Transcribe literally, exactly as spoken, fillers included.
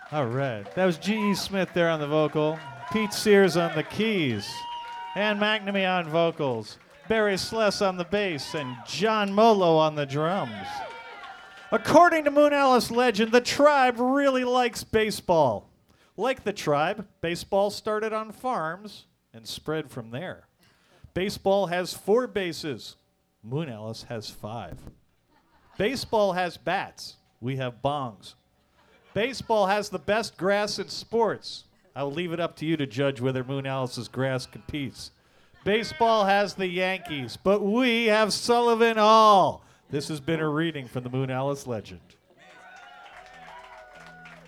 All right. That was G E. Smith there on the vocal, Pete Sears on the keys, Ann McNamee on vocals, Barry Sless on the bass, and John Molo on the drums. According to Moon Alice legend, the tribe really likes baseball. Like the tribe, baseball started on farms and spread from there. Baseball has four bases. Moon Alice has five. Baseball has bats. We have bongs. Baseball has the best grass in sports. I'll leave it up to you to judge whether Moon Alice's grass competes. Baseball has the Yankees, but we have Sullivan Hall. This has been a reading from the Moon Alice legend.